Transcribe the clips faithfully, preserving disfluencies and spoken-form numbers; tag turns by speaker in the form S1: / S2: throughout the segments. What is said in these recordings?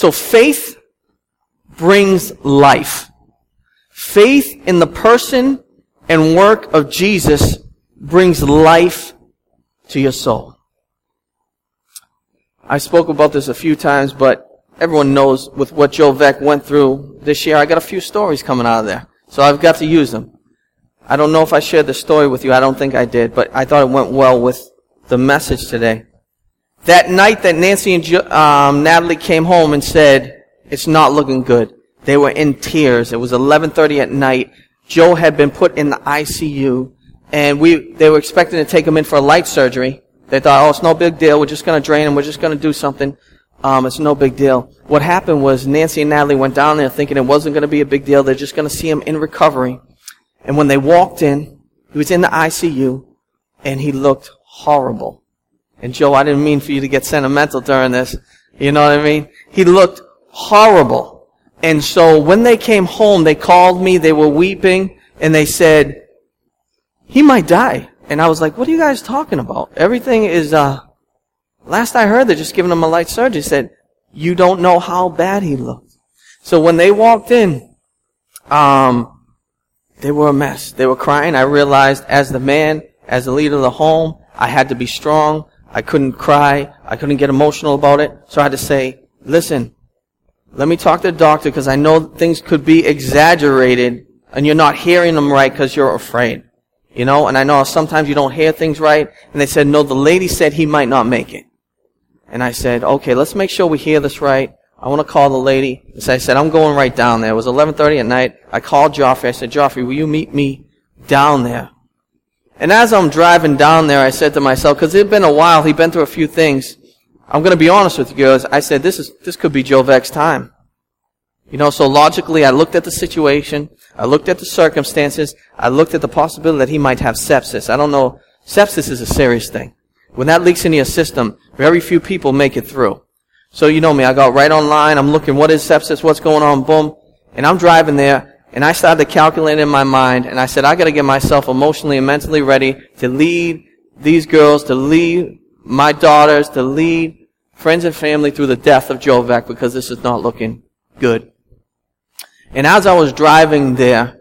S1: So faith brings life. Faith in the person and work of Jesus brings life to your soul. I spoke about this a few times, but everyone knows with what Joe Veck went through this year, I got a few stories coming out of there. So I've got to use them. I don't know if I shared the story with you. I don't think I did, but I thought it went well with the message today. That night that Nancy and jo- um, Natalie came home and said, it's not looking good. They were in tears. It was eleven thirty at night. Joe had been put in the I C U, and we they were expecting to take him in for a light surgery. They thought, oh, it's no big deal. We're just going to drain him. We're just going to do something. Um, it's no big deal. What happened was Nancy and Natalie went down there thinking it wasn't going to be a big deal. They're just going to see him in recovery. And when they walked in, he was in the I C U, and he looked horrible. And Joe, I didn't mean for you to get sentimental during this. You know what I mean? He looked horrible. And so when they came home, they called me. They were weeping, and they said, he might die. And I was like, what are you guys talking about? Everything is, uh, last I heard, they're just giving him a light surgery. He said, you don't know how bad he looked. So when they walked in, um, they were a mess. They were crying. I realized as the man, as the leader of the home, I had to be strong. I couldn't cry. I couldn't get emotional about it. So I had to say, listen, let me talk to the doctor because I know things could be exaggerated and you're not hearing them right because you're afraid. You know, and I know sometimes you don't hear things right. And they said, no, the lady said he might not make it. And I said, okay, let's make sure we hear this right. I want to call the lady. So I said, I'm going right down there. It was eleven thirty at night. I called Joffrey. I said, Joffrey, will you meet me down there? And as I'm driving down there, I said to myself, because it had been a while, he'd been through a few things. I'm going to be honest with you girls. I said, this is, this could be Joe Veck's time. You know, so logically, I looked at the situation. I looked at the circumstances. I looked at the possibility that he might have sepsis. I don't know. Sepsis is a serious thing. When that leaks into your system, very few people make it through. So you know me. I got right online. I'm looking, what is sepsis? What's going on? Boom. And I'm driving there, and I started to calculate in my mind, and I said, I got to get myself emotionally and mentally ready to lead these girls, to lead my daughters, to lead friends and family through the death of Joe Veck, because this is not looking good. And as I was driving there,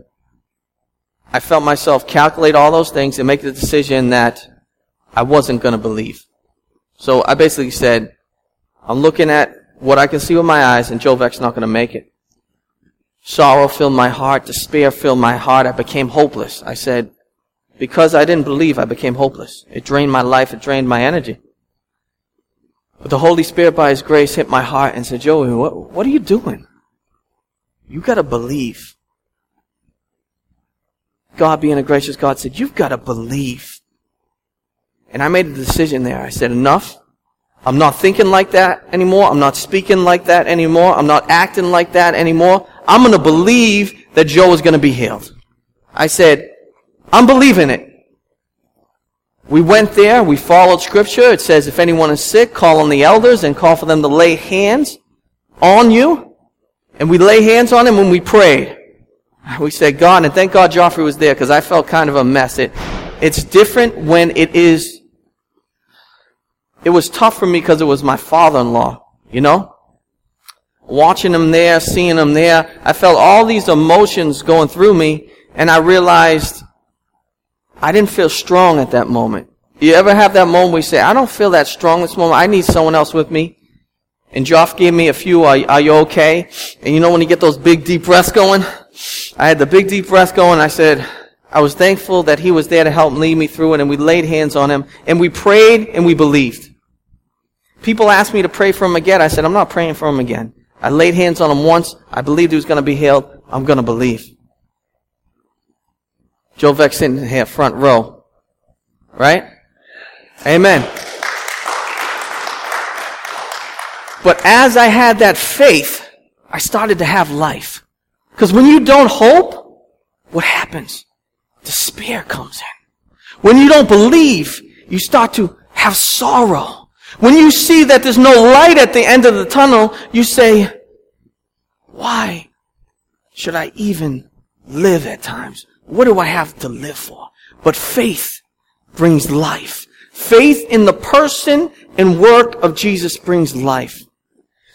S1: I felt myself calculate all those things and make the decision that I wasn't going to believe. So I basically said, I'm looking at what I can see with my eyes, and Joe Veck's not going to make it. Sorrow filled my heart. Despair filled my heart. I became hopeless. I said, because I didn't believe, I became hopeless. It drained my life. It drained my energy. But the Holy Spirit, by His grace, hit my heart and said, Joey, what, what are you doing? You got to believe. God, being a gracious God, said, you've got to believe. And I made a decision there. I said, enough. I'm not thinking like that anymore. I'm not speaking like that anymore. I'm not acting like that anymore. I'm going to believe that Joe is going to be healed. I said, I'm believing it. We went there. We followed Scripture. It says, if anyone is sick, call on the elders and call for them to lay hands on you. And we lay hands on him when we prayed. We said, God, and thank God Joffrey was there because I felt kind of a mess. It, it's different when it is, it was tough for me because it was my father-in-law, you know? Watching him there, seeing him there, I felt all these emotions going through me, and I realized I didn't feel strong at that moment. You ever have that moment where you say, I don't feel that strong this moment, I need someone else with me? And Joff gave me a few, are, are you okay? And you know when you get those big deep breaths going? I had the big deep breath going. I said, I was thankful that he was there to help lead me through it, and we laid hands on him, and we prayed, and we believed. People asked me to pray for him again. I said, I'm not praying for him again. I laid hands on him once. I believed he was going to be healed. I'm going to believe. Joe Veck sitting here, front row. Right? Amen. But as I had that faith, I started to have life. Because when you don't hope, what happens? Despair comes in. When you don't believe, you start to have sorrow. When you see that there's no light at the end of the tunnel, you say, why should I even live at times? What do I have to live for? But faith brings life. Faith in the person and work of Jesus brings life.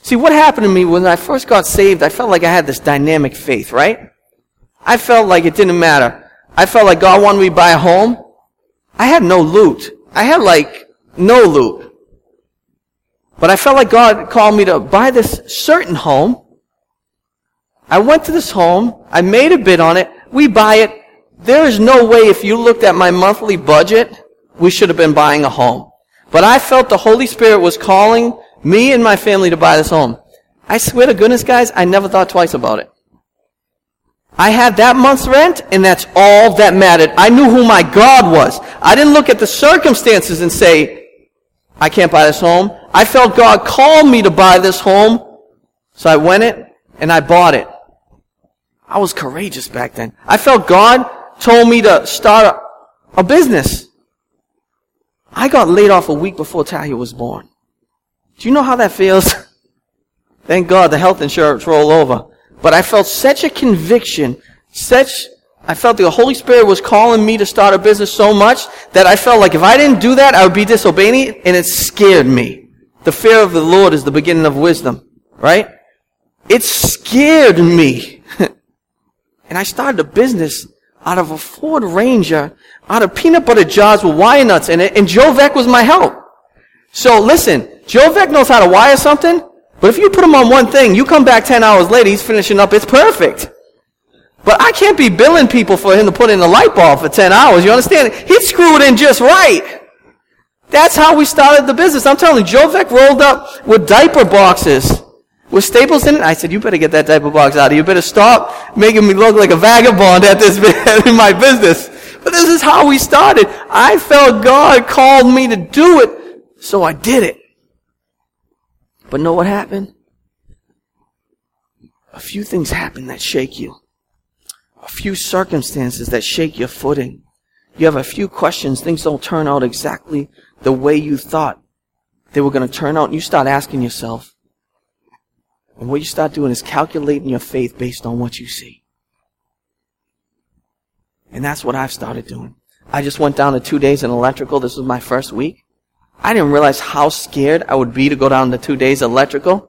S1: See, what happened to me when I first got saved, I felt like I had this dynamic faith, right? I felt like it didn't matter. I felt like God wanted me to buy a home. I had no loot. I had like no loot. But I felt like God called me to buy this certain home. I went to this home. I made a bid on it. We buy it. There is no way, if you looked at my monthly budget, we should have been buying a home. But I felt the Holy Spirit was calling me and my family to buy this home. I swear to goodness, guys, I never thought twice about it. I had that month's rent, and that's all that mattered. I knew who my God was. I didn't look at the circumstances and say, I can't buy this home. I felt God called me to buy this home, so I went it, and I bought it. I was courageous back then. I felt God told me to start a, a business. I got laid off a week before Talia was born. Do you know how that feels? Thank God the health insurance rolled over. But I felt such a conviction, such, I felt the Holy Spirit was calling me to start a business so much that I felt like if I didn't do that, I would be disobedient, and it scared me. The fear of the Lord is the beginning of wisdom, right? It scared me. And I started a business out of a Ford Ranger, out of peanut butter jars with wire nuts in it, and Joe Veck was my help. So listen, Joe Veck knows how to wire something, but if you put him on one thing, you come back ten hours later, he's finishing up, it's perfect. But I can't be billing people for him to put in the light bulb for ten hours, you understand? He'd screw it in just right. That's how we started the business. I'm telling you, Joe Veck rolled up with diaper boxes with staples in it. I said, you better get that diaper box out of here. You better stop making me look like a vagabond at this in my business. But this is how we started. I felt God called me to do it, so I did it. But know what happened? A few things happen that shake you. A few circumstances that shake your footing. You have a few questions. Things don't turn out exactly the way you thought they were going to turn out. And you start asking yourself. And what you start doing is calculating your faith based on what you see. And that's what I've started doing. I just went down to two days in electrical. This was my first week. I didn't realize how scared I would be to go down to two days electrical.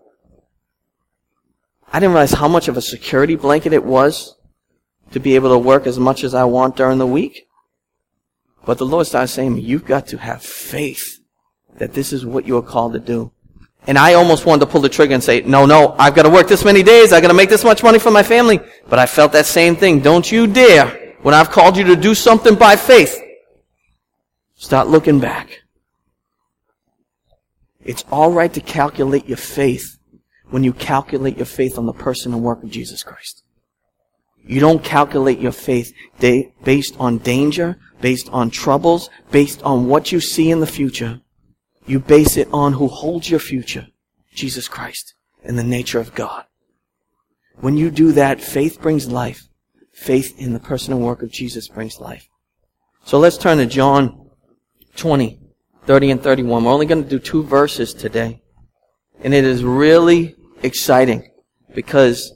S1: I didn't realize how much of a security blanket it was to be able to work as much as I want during the week. But the Lord started saying to me, you've got to have faith that this is what you are called to do. And I almost wanted to pull the trigger and say, no, no, I've got to work this many days. I've got to make this much money for my family. But I felt that same thing. Don't you dare, when I've called you to do something by faith, start looking back. It's all right to calculate your faith when you calculate your faith on the person and work of Jesus Christ. You don't calculate your faith based on danger, based on troubles, based on what you see in the future. You base it on who holds your future, Jesus Christ, and the nature of God. When you do that, faith brings life. Faith in the person and work of Jesus brings life. So let's turn to John twenty, thirty and thirty-one. We're only going to do two verses today. And it is really exciting because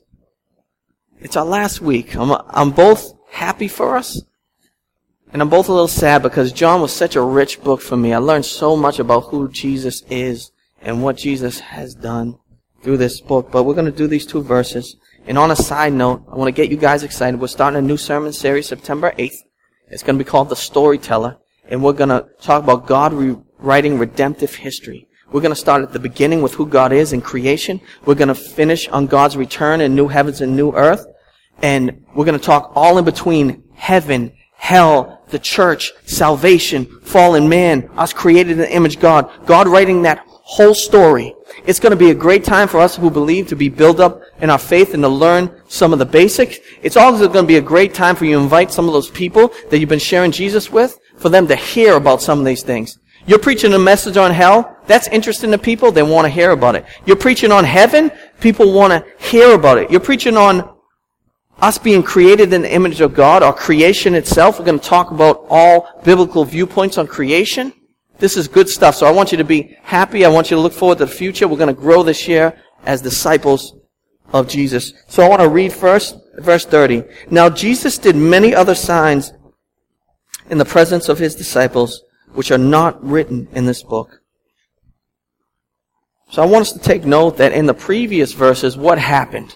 S1: it's our last week. I'm, I'm both happy for us, and I'm both a little sad because John was such a rich book for me. I learned so much about who Jesus is and what Jesus has done through this book. But we're going to do these two verses. And on a side note, I want to get you guys excited. We're starting a new sermon series September eighth. It's going to be called The Storyteller. And we're going to talk about God rewriting redemptive history. We're going to start at the beginning with who God is in creation. We're going to finish on God's return in new heavens and new earth. And we're going to talk all in between heaven, hell, the church, salvation, fallen man, us created in the image of God. God writing that whole story. It's going to be a great time for us who believe to be built up in our faith and to learn some of the basics. It's also going to be a great time for you to invite some of those people that you've been sharing Jesus with, for them to hear about some of these things. You're preaching a message on hell. That's interesting to people. They want to hear about it. You're preaching on heaven. People want to hear about it. You're preaching on us being created in the image of God, our creation itself. We're going to talk about all biblical viewpoints on creation. This is good stuff. So I want you to be happy. I want you to look forward to the future. We're going to grow this year as disciples of Jesus. So I want to read first verse thirty. Now Jesus did many other signs in the presence of his disciples, which are not written in this book. So I want us to take note that in the previous verses, what happened?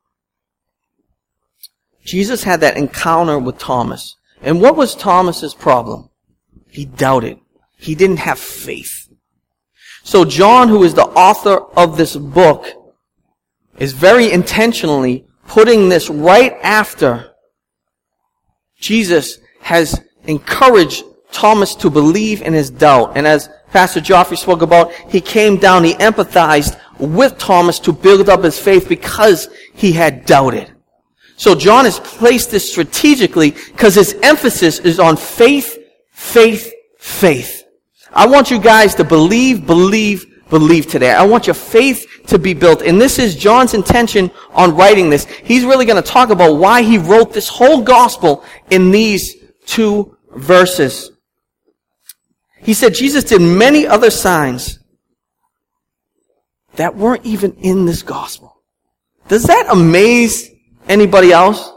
S1: Jesus had that encounter with Thomas. And what was Thomas's problem? He doubted. He didn't have faith. So John, who is the author of this book, is very intentionally putting this right after Jesus has encouraged Thomas to believe in his doubt. And as Pastor Joffrey spoke about, he came down, he empathized with Thomas to build up his faith because he had doubted. So John has placed this strategically because his emphasis is on faith, faith, faith. I want you guys to believe, believe, believe today. I want your faith to be built. And this is John's intention on writing this. He's really going to talk about why he wrote this whole gospel in these two verses. He said Jesus did many other signs that weren't even in this gospel. Does that amaze anybody else?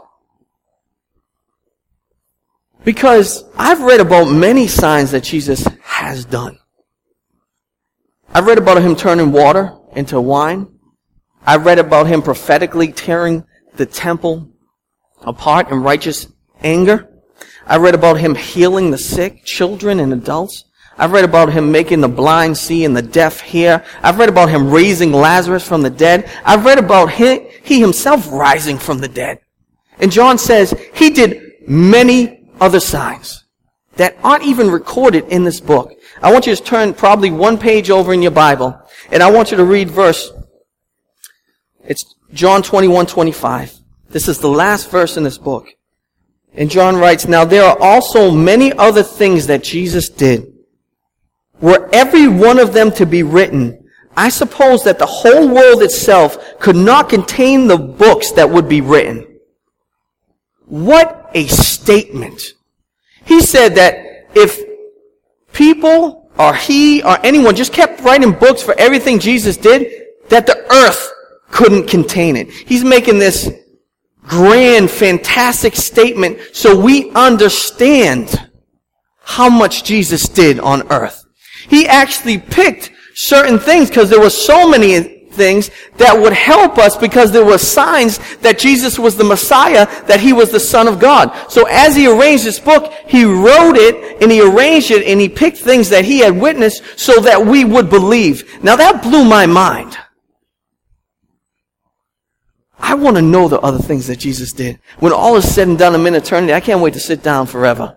S1: Because I've read about many signs that Jesus has done. I've read about him turning water into wine. I've read about him prophetically tearing the temple apart in righteous anger. I've read about him healing the sick, children and adults. I've read about him making the blind see and the deaf hear. I've read about him raising Lazarus from the dead. I've read about he, he himself rising from the dead. And John says he did many other signs that aren't even recorded in this book. I want you to turn probably one page over in your Bible, and I want you to read verse. It's John twenty-one twenty-five. This is the last verse in this book. And John writes, "Now there are also many other things that Jesus did. Were every one of them to be written, I suppose that the whole world itself could not contain the books that would be written." What a statement. He said that if people or he or anyone just kept writing books for everything Jesus did, that the earth couldn't contain it. He's making this grand, fantastic statement so we understand how much Jesus did on earth. He actually picked certain things because there were so many things that would help us because there were signs that Jesus was the Messiah, that he was the Son of God. So as he arranged this book, he wrote it and he arranged it and he picked things that he had witnessed so that we would believe. Now that blew my mind. I want to know the other things that Jesus did. When all is said and done in eternity, I can't wait to sit down forever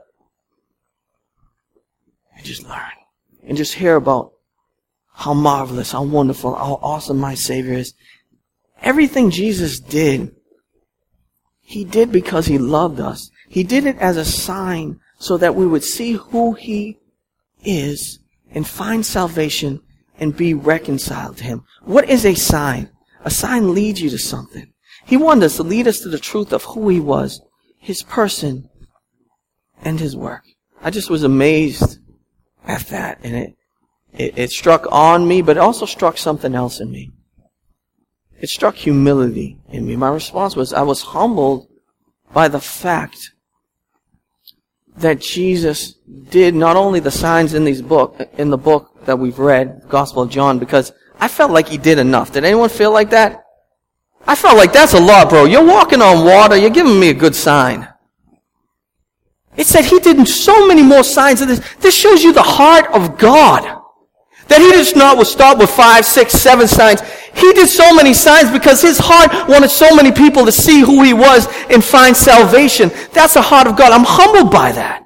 S1: and just learn and just hear about how marvelous, how wonderful, how awesome my Savior is. Everything Jesus did, he did because he loved us. He did it as a sign so that we would see who he is and find salvation and be reconciled to him. What is a sign? A sign leads you to something. He wanted us to lead us to the truth of who he was, his person, and his work. I just was amazed at that, and it It, it struck on me, but it also struck something else in me. It struck humility in me. My response was, I was humbled by the fact that Jesus did not only the signs in these book, in the book that we've read, Gospel of John, because I felt like he did enough. Did anyone feel like that? I felt like that's a lot, bro. You're walking on water. You're giving me a good sign. It said he did so many more signs of this. This shows you the heart of God. That he did not start with five, six, seven signs. He did so many signs because his heart wanted so many people to see who he was and find salvation. That's the heart of God. I'm humbled by that.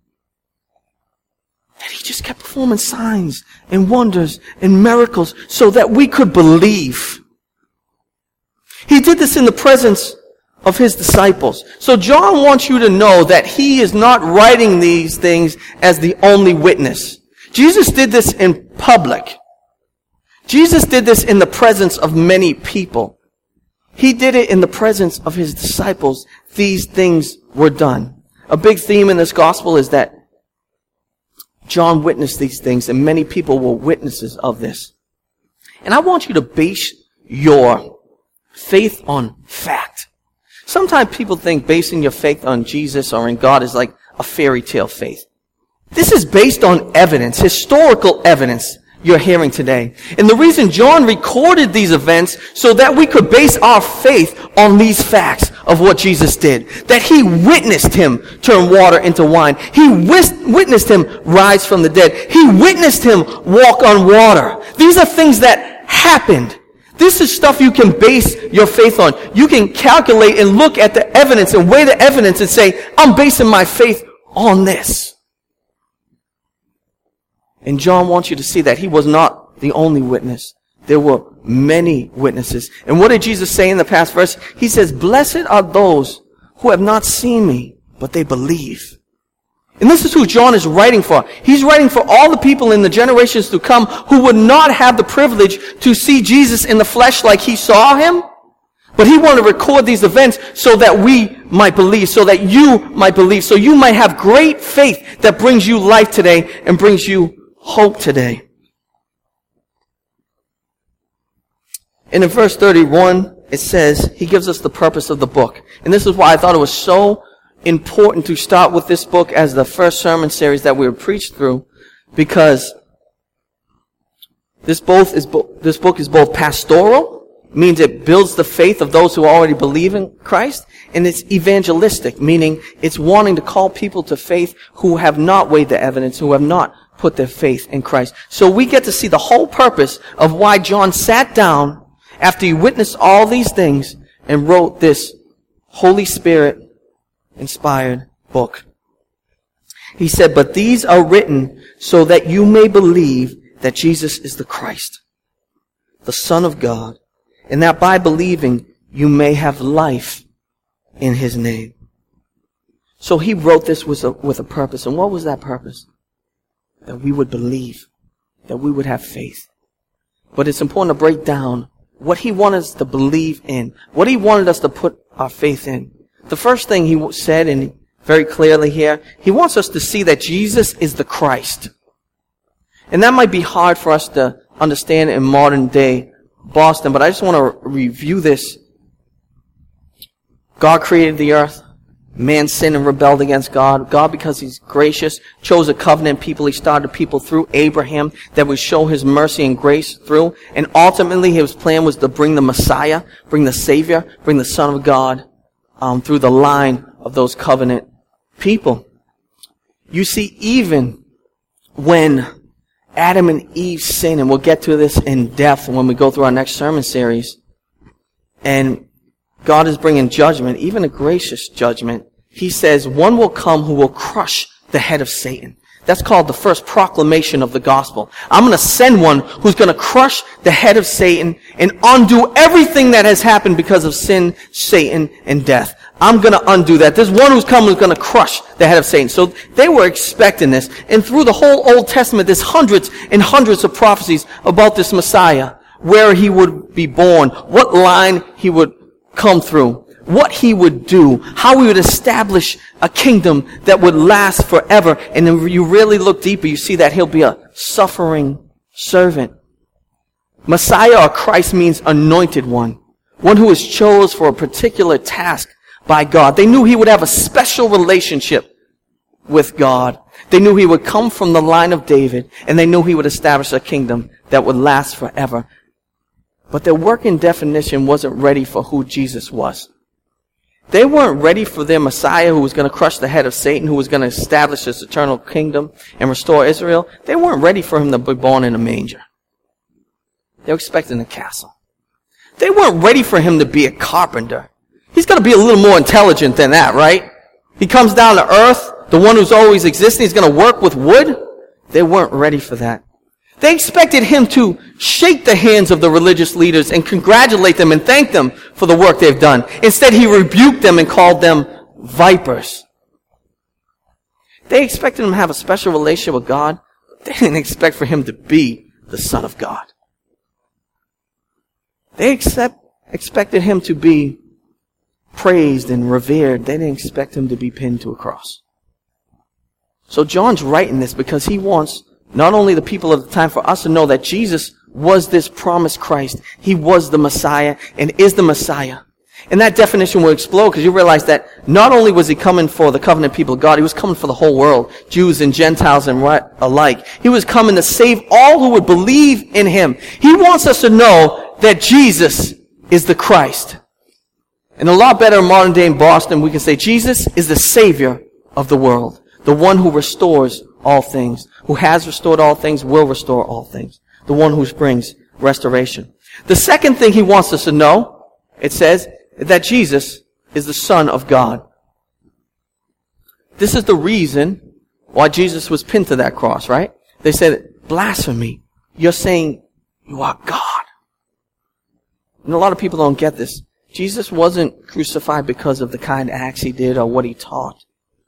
S1: That he just kept performing signs and wonders and miracles so that we could believe. He did this in the presence of his disciples. So John wants you to know that he is not writing these things as the only witness. Jesus did this in public. Jesus did this in the presence of many people. He did it in the presence of his disciples. These things were done. A big theme in this gospel is that John witnessed these things, and many people were witnesses of this. And I want you to base your faith on fact. Sometimes people think basing your faith on Jesus or in God is like a fairy tale faith. This is based on evidence, historical evidence. you're hearing today. And the reason John recorded these events so that we could base our faith on these facts of what Jesus did. That he witnessed him turn water into wine. He wis- witnessed him rise from the dead. He witnessed him walk on water. These are things that happened. This is stuff you can base your faith on. You can calculate and look at the evidence and weigh the evidence and say, I'm basing my faith on this. And John wants you to see that he was not the only witness. There were many witnesses. And what did Jesus say in the past verse? He says, blessed are those who have not seen me, but they believe. And this is who John is writing for. He's writing for all the people in the generations to come who would not have the privilege to see Jesus in the flesh like he saw him. But he wanted to record these events so that we might believe, so that you might believe, so you might have great faith that brings you life today and brings you hope today. And in verse thirty-one, it says, he gives us the purpose of the book. And this is why I thought it was so important to start with this book as the first sermon series that we were preached through, because this both is bo- this book is both pastoral, means it builds the faith of those who already believe in Christ, and it's evangelistic, meaning it's wanting to call people to faith who have not weighed the evidence, who have not put their faith in Christ. So we get to see the whole purpose of why John sat down after he witnessed all these things and wrote this Holy Spirit inspired book. He said, but these are written so that you may believe that Jesus is the Christ, the Son of God, and that by believing you may have life in his name. So he wrote this with a, with a purpose. And what was that purpose? That we would believe, that we would have faith. But it's important to break down what he wanted us to believe in, what he wanted us to put our faith in. The first thing he said, and very clearly here, he wants us to see that Jesus is the Christ. And that might be hard for us to understand in modern day Boston, but I just want to review this. God created the earth. Man sinned and rebelled against God. God, because he's gracious, chose a covenant people. He started a people through Abraham that would show his mercy and grace through. And ultimately his plan was to bring the Messiah, bring the Savior, bring the Son of God um, through the line of those covenant people. You see, even when Adam and Eve sinned, and we'll get to this in depth when we go through our next sermon series, and God is bringing judgment, even a gracious judgment. He says, one will come who will crush the head of Satan. That's called the first proclamation of the gospel. I'm going to send one who's going to crush the head of Satan and undo everything that has happened because of sin, Satan, and death. I'm going to undo that. There's one who's coming who's going to crush the head of Satan. So they were expecting this. And through the whole Old Testament, there's hundreds and hundreds of prophecies about this Messiah, where he would be born, what line he would come through, what he would do, how he would establish a kingdom that would last forever. And then you really look deeper, you see that he'll be a suffering servant. Messiah or Christ means anointed one, one who is chosen for a particular task by God. They knew he would have a special relationship with God. They knew he would come from the line of David, and they knew he would establish a kingdom that would last forever. But their working definition wasn't ready for who Jesus was. They weren't ready for their Messiah who was going to crush the head of Satan, who was going to establish his eternal kingdom and restore Israel. They weren't ready for him to be born in a manger. They were expecting a castle. They weren't ready for him to be a carpenter. He's going to be a little more intelligent than that, right? He comes down to earth, the one who's always existing. He's going to work with wood. They weren't ready for that. They expected him to shake the hands of the religious leaders and congratulate them and thank them for the work they've done. Instead, he rebuked them and called them vipers. They expected him to have a special relationship with God. They didn't expect for him to be the Son of God. They accept, expected him to be praised and revered. They didn't expect him to be pinned to a cross. So John's writing this because he wants not only the people of the time, for us to know that Jesus was this promised Christ. He was the Messiah and is the Messiah. And that definition will explode because you realize that not only was he coming for the covenant people of God, he was coming for the whole world, Jews and Gentiles and alike. He was coming to save all who would believe in him. He wants us to know that Jesus is the Christ. And a lot better in modern day in Boston, we can say Jesus is the Savior of the world, the one who restores all things, who has restored all things, will restore all things, the one who brings restoration. The second thing he wants us to know, it says, that Jesus is the Son of God. This is the reason why Jesus was pinned to that cross, right? They said, blasphemy. You're saying you are God. And a lot of people don't get this. Jesus wasn't crucified because of the kind of acts he did or what he taught.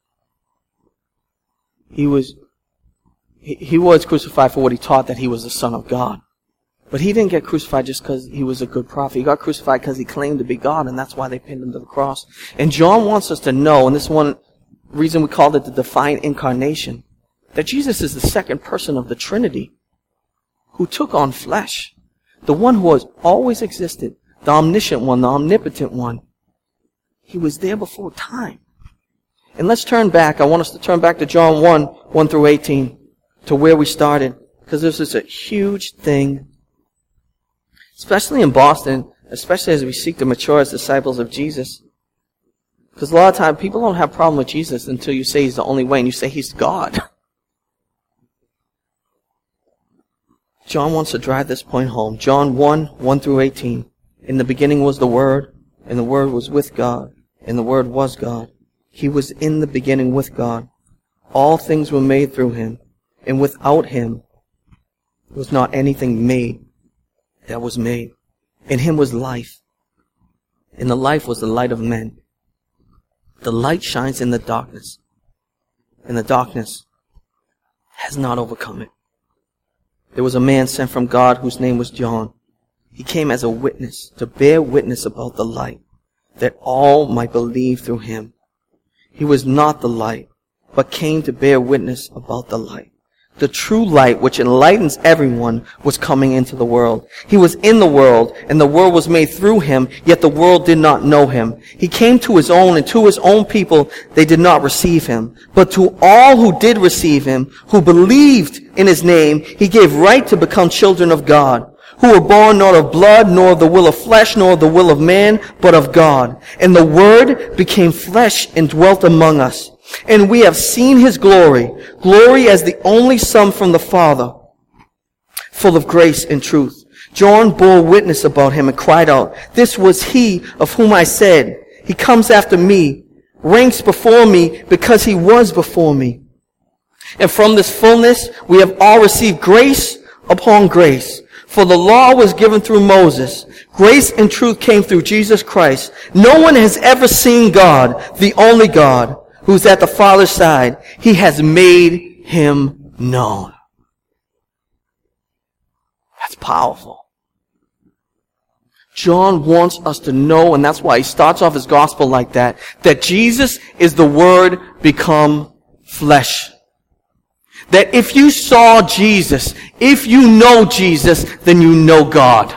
S1: He was, he, he was crucified for what he taught, that he was the Son of God. But he didn't get crucified just because he was a good prophet. He got crucified because he claimed to be God, and that's why they pinned him to the cross. And John wants us to know, and this is one reason we called it the divine incarnation, that Jesus is the second person of the Trinity who took on flesh. The one who has always existed, the omniscient one, the omnipotent one. He was there before time. And let's turn back. I want us to turn back to John one, one through eighteen, to where we started, because this is a huge thing. Especially in Boston, especially as we seek to mature as disciples of Jesus. Because a lot of times people don't have a problem with Jesus until you say he's the only way and you say he's God. John wants to drive this point home. John one, one through eighteen. In the beginning was the Word, and the Word was with God, and the Word was God. He was in the beginning with God. All things were made through him, and without him was not anything made that was made. In him was life, and the life was the light of men. The light shines in the darkness, and the darkness has not overcome it. There was a man sent from God whose name was John. He came as a witness, to bear witness about the light, that all might believe through him. He was not the light, but came to bear witness about the light. The true light, which enlightens everyone, was coming into the world. He was in the world, and the world was made through him, yet the world did not know him. He came to his own, and to his own people they did not receive him. But to all who did receive him, who believed in his name, he gave right to become children of God, who were born not of blood, nor of the will of flesh, nor of the will of man, but of God. And the Word became flesh and dwelt among us. And we have seen his glory, glory as the only Son from the Father, full of grace and truth. John bore witness about him and cried out, "This was he of whom I said, he comes after me, ranks before me because he was before me." And from this fullness we have all received grace upon grace. For the law was given through Moses. Grace and truth came through Jesus Christ. No one has ever seen God, the only God, who's at the Father's side. He has made him known. That's powerful. John wants us to know, and that's why he starts off his gospel like that, that Jesus is the Word become flesh. That if you saw Jesus, if you know Jesus, then you know God.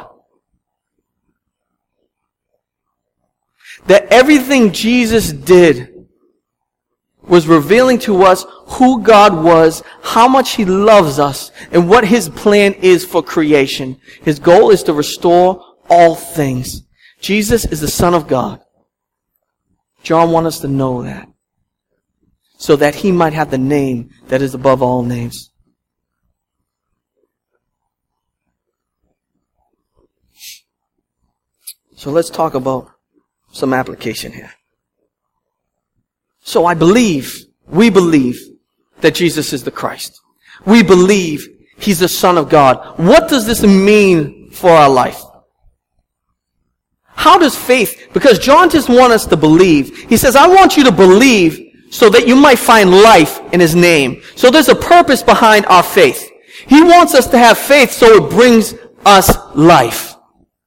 S1: That everything Jesus did was revealing to us who God was, how much he loves us, and what his plan is for creation. His goal is to restore all things. Jesus is the Son of God. John wants us to know that, so that he might have the name that is above all names. So let's talk about some application here. So I believe, we believe that Jesus is the Christ. We believe he's the Son of God. What does this mean for our life? How does faith, because John just wants us to believe. He says, I want you to believe so that you might find life in his name. So there's a purpose behind our faith. He wants us to have faith so it brings us life.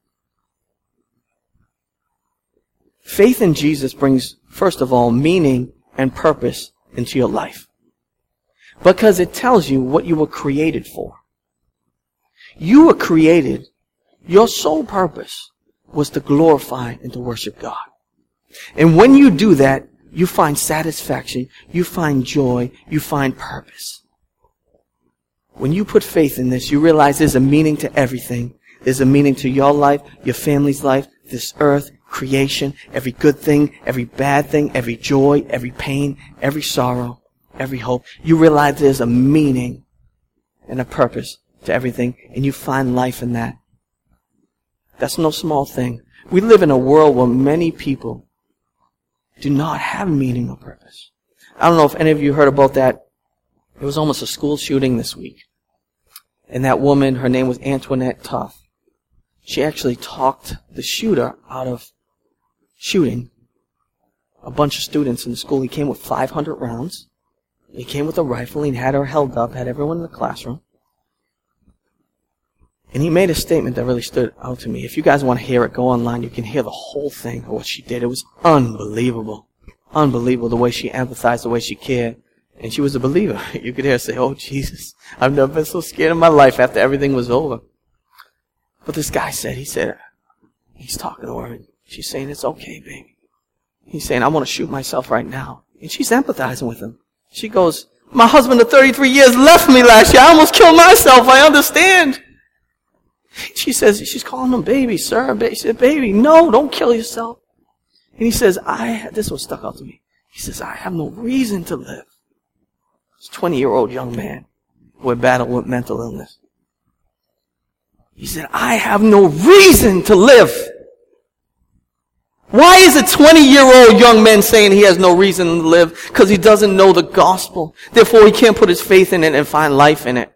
S1: Faith in Jesus brings, first of all, meaning and purpose into your life. Because it tells you what you were created for. You were created, your sole purpose was to glorify and to worship God. And when you do that, you find satisfaction, you find joy, you find purpose. When you put faith in this, you realize there's a meaning to everything. There's a meaning to your life, your family's life, this earth, creation, every good thing, every bad thing, every joy, every pain, every sorrow, every hope. You realize there's a meaning and a purpose to everything, and you find life in that. That's no small thing. We live in a world where many people do not have meaning or purpose. I don't know if any of you heard about that. It was almost a school shooting this week. And that woman, her name was Antoinette Tough. She actually talked the shooter out of shooting a bunch of students in the school. He came with five hundred rounds. He came with a rifle. He had her held up, had everyone in the classroom. And he made a statement that really stood out to me. If you guys want to hear it, go online. You can hear the whole thing of what she did. It was unbelievable. Unbelievable the way she empathized, the way she cared. And she was a believer. You could hear her say, "Oh, Jesus, I've never been so scared in my life," after everything was over. But this guy said, he said, he's talking to her, and she's saying, "It's okay, baby." He's saying, "I want to shoot myself right now." And she's empathizing with him. She goes, "My husband of thirty-three years left me last year. I almost killed myself. I understand." She says, she's calling him baby, sir. He said, "Baby, no, don't kill yourself." And he says, I, this was stuck out to me. He says, "I have no reason to live." This twenty-year-old young man who had battled with mental illness. He said, "I have no reason to live." Why is a twenty-year-old young man saying he has no reason to live? Because he doesn't know the gospel. Therefore, he can't put his faith in it and find life in it.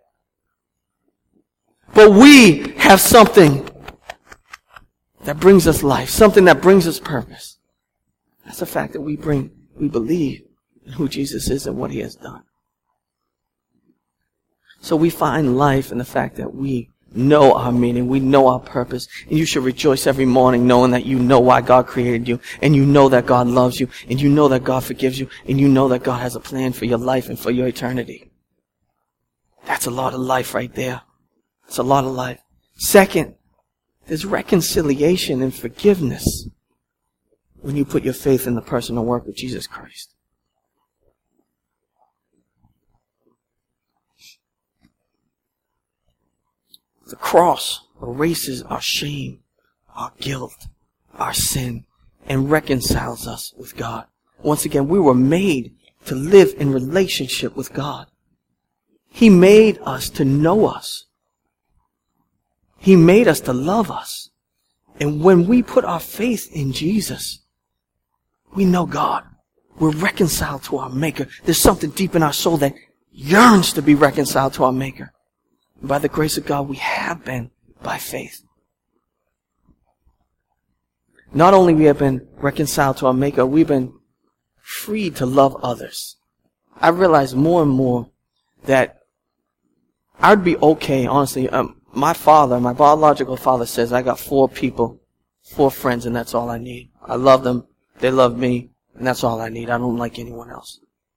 S1: But we have something that brings us life, something that brings us purpose. That's the fact that we bring, we believe in who Jesus is and what he has done. So we find life in the fact that we know our meaning, we know our purpose, and you should rejoice every morning knowing that you know why God created you, and you know that God loves you, and you know that God forgives you, and you know that God has a plan for your life and for your eternity. That's a lot of life right there. It's a lot of life. Second, there's reconciliation and forgiveness when you put your faith in the person and work of Jesus Christ. The cross erases our shame, our guilt, our sin, and reconciles us with God. Once again, we were made to live in relationship with God. He made us to know us. He made us to love us. And when we put our faith in Jesus, we know God. We're reconciled to our Maker. There's something deep in our soul that yearns to be reconciled to our Maker. And by the grace of God, we have been by faith. Not only we have been reconciled to our Maker, we've been freed to love others. I realize more and more that I'd be okay, honestly. Um, my father, my biological father says I got four people, four friends, and that's all I need. I love them, they love me, and that's all I need. I don't like anyone else.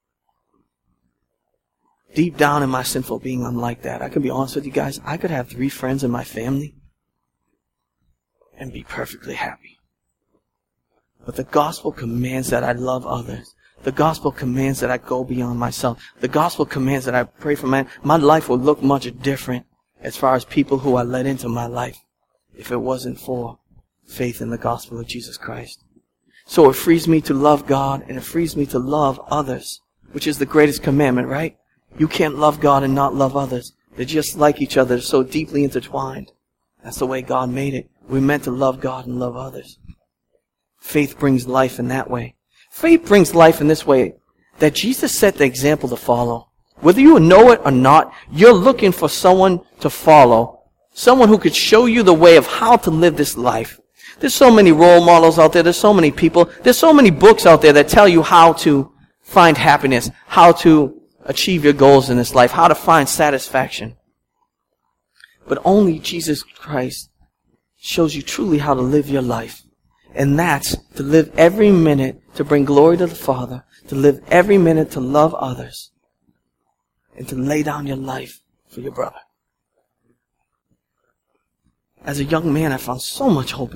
S1: Deep down in my sinful being, I'm like that. I can be honest with you guys. I could have three friends in my family and be perfectly happy. But the gospel commands that I love others. The gospel commands that I go beyond myself. The gospel commands that I pray for man. My life would look much different as far as people who I let into my life if it wasn't for faith in the gospel of Jesus Christ. So it frees me to love God, and it frees me to love others, which is the greatest commandment, right? You can't love God and not love others. They're just like each other, so deeply intertwined. That's the way God made it. We're meant to love God and love others. Faith brings life in that way. Faith brings life in this way, that Jesus set the example to follow. Whether you know it or not, you're looking for someone to follow. Someone who could show you the way of how to live this life. There's so many role models out there. There's so many people. There's so many books out there that tell you how to find happiness, how to achieve your goals in this life, how to find satisfaction. But only Jesus Christ shows you truly how to live your life. And that's to live every minute to bring glory to the Father, to live every minute to love others, and to lay down your life for your brother. As a young man, I found so much hope in that.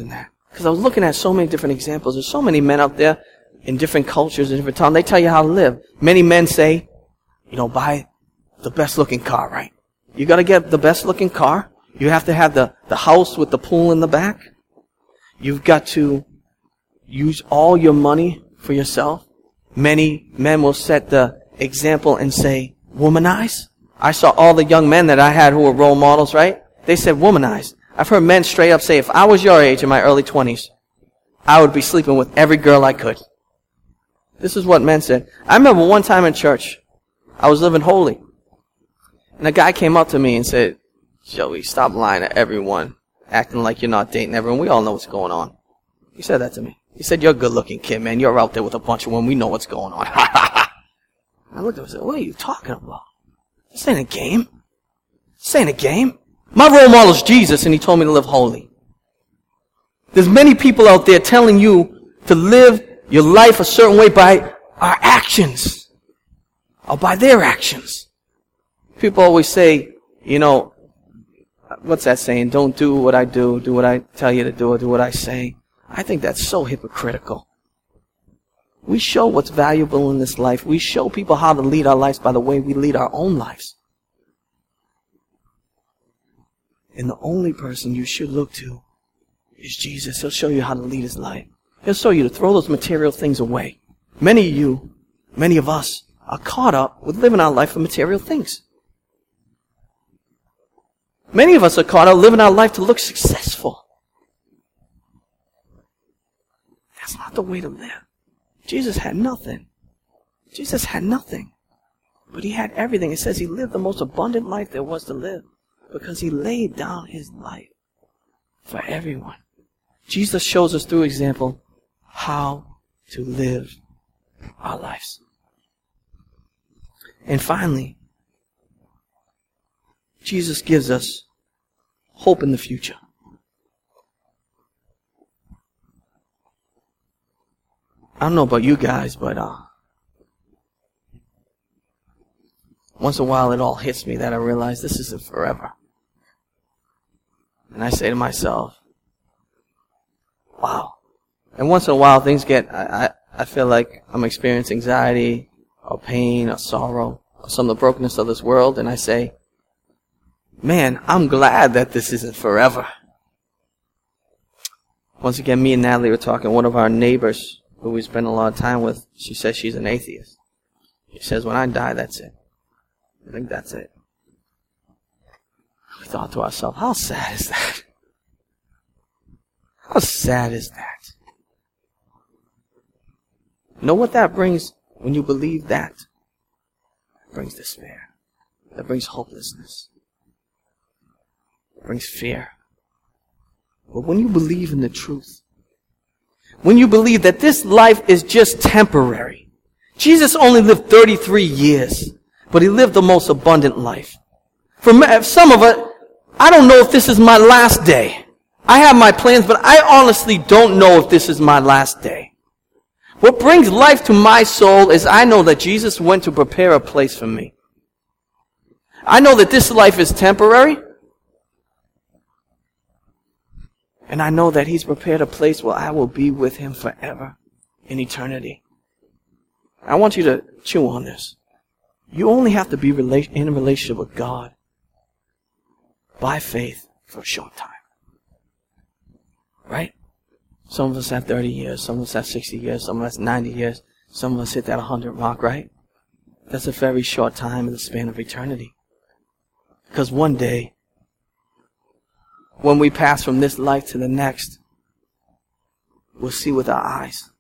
S1: Because I was looking at so many different examples. There's so many men out there in different cultures, in different towns. They tell you how to live. Many men say, you know, buy the best looking car, right? You got to get the best looking car. You have to have the, the house with the pool in the back. You've got to use all your money for yourself. Many men will set the example and say, womanize. I saw all the young men that I had who were role models, right? They said womanize. I've heard men straight up say, if I was your age in my early twenties, I would be sleeping with every girl I could. This is what men said. I remember one time in church, I was living holy. And a guy came up to me and said, Joey, stop lying to everyone, acting like you're not dating everyone. We all know what's going on. He said that to me. He said, you're a good-looking kid, man. You're out there with a bunch of women. We know what's going on. I looked at him and said, what are you talking about? This ain't a game. This ain't a game. My role model is Jesus, and he told me to live holy. There's many people out there telling you to live your life a certain way by our actions, or by their actions. People always say, you know, what's that saying? Don't do what I do, do what I tell you to do, or do what I say. I think that's so hypocritical. We show what's valuable in this life. We show people how to lead our lives by the way we lead our own lives. And the only person you should look to is Jesus. He'll show you how to lead his life. He'll show you to throw those material things away. Many of you, many of us, are caught up with living our life for material things. Many of us are caught up living our life to look successful. That's not the way to live. Jesus had nothing. Jesus had nothing. But he had everything. It says he lived the most abundant life there was to live because he laid down his life for everyone. Jesus shows us through example how to live our lives. And finally, Jesus gives us hope in the future. I don't know about you guys, but uh, once in a while it all hits me that I realize this isn't forever. And I say to myself, wow. And once in a while things get, I, I, I feel like I'm experiencing anxiety or pain or sorrow or some of the brokenness of this world, and I say, man, I'm glad that this isn't forever. Once again, me and Natalie were talking. One of our neighbors who we spend a lot of time with, she says she's an atheist. She says, when I die, that's it. I think that's it. We thought to ourselves, how sad is that? How sad is that? Know what that brings when you believe that? It brings despair. That brings hopelessness. It brings fear. But when you believe in the truth, when you believe that this life is just temporary. Jesus only lived thirty-three years, but he lived the most abundant life. For some of us, I don't know if this is my last day. I have my plans, but I honestly don't know if this is my last day. What brings life to my soul is I know that Jesus went to prepare a place for me. I know that this life is temporary. And I know that he's prepared a place where I will be with him forever in eternity. I want you to chew on this. You only have to be in a relationship with God by faith for a short time. Right? Some of us have thirty years, some of us have sixty years, some of us ninety years, some of us hit that one hundred mark, right? That's a very short time in the span of eternity. Because one day, when we pass from this life to the next, we'll see with our eyes.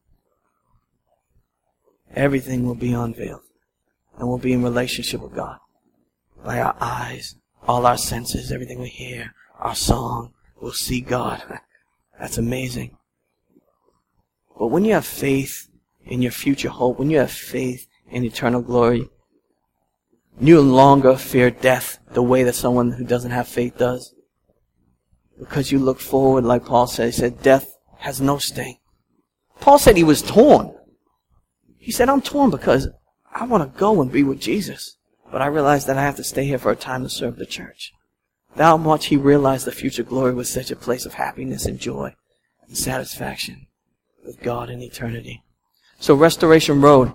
S1: Everything will be unveiled. And we'll be in relationship with God. By our eyes, all our senses, everything we hear, our song, we'll see God. That's amazing. But when you have faith in your future hope, when you have faith in eternal glory, you no longer fear death the way that someone who doesn't have faith does. Because you look forward, like Paul said, he said, death has no sting. Paul said he was torn. He said, I'm torn because I want to go and be with Jesus. But I realize that I have to stay here for a time to serve the church. How much he realized the future glory was such a place of happiness and joy. and satisfaction with God in eternity. So Restoration Road.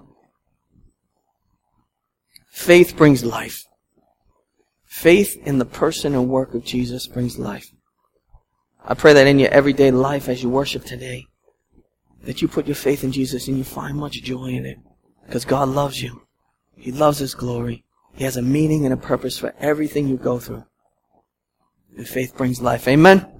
S1: Faith brings life. Faith in the person and work of Jesus brings life. I pray that in your everyday life as you worship today, that you put your faith in Jesus and you find much joy in it. Because God loves you. He loves His glory. He has a meaning and a purpose for everything you go through. And faith brings life. Amen?